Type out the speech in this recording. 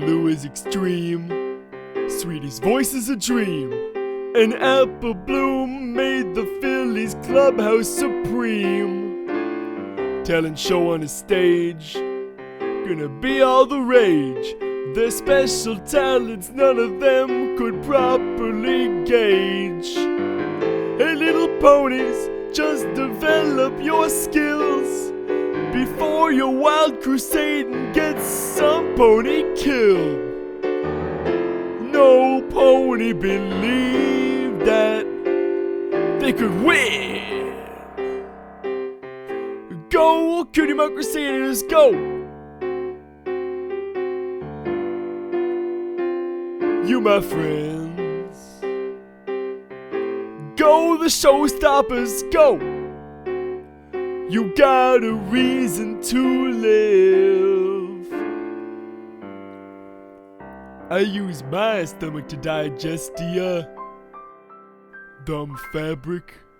Lou is extreme. Sweetie's voice is a dream. And Apple Bloom made the Phillies clubhouse supreme. Talent show on a stage, gonna be all the rage. Their special talents, none of them could properly gauge. Hey little ponies, just develop your skills before your wild crusade and get some pony killed. No pony believed that they could win. Go, Cutie Mark Crusaders, go! You, my friends, go the showstoppers, go! You got a reason to live. I use my stomach to digest the dumb fabric.